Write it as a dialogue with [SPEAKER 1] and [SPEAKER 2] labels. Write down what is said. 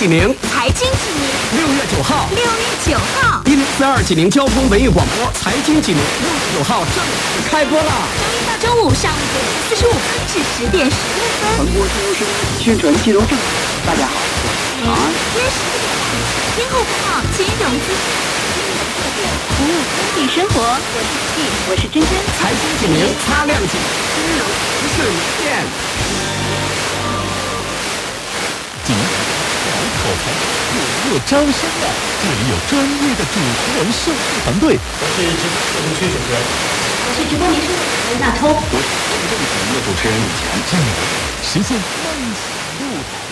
[SPEAKER 1] 济宁，
[SPEAKER 2] 财经济宁。
[SPEAKER 1] 6月9号
[SPEAKER 2] ，1042
[SPEAKER 1] 济宁交通文艺广播财经济宁6月9号正式开播了。
[SPEAKER 2] 周一到周五上午9点45分至10点15分。
[SPEAKER 3] 传播金融声，宣传金融政策。大家好，我是长安。
[SPEAKER 2] 约10点半，天后播报金融资讯、金融特点、服务公益生活。我是珍珍，
[SPEAKER 1] 财经济宁擦亮景，金融时事一线。
[SPEAKER 4] 济宁口才热热招生的，这里有专业的主持人授课团队。
[SPEAKER 5] 我是直播社区主持人，
[SPEAKER 2] 我是直播民生主持人大头，
[SPEAKER 3] 我是节目的主持人李强。
[SPEAKER 4] 实现梦想舞台。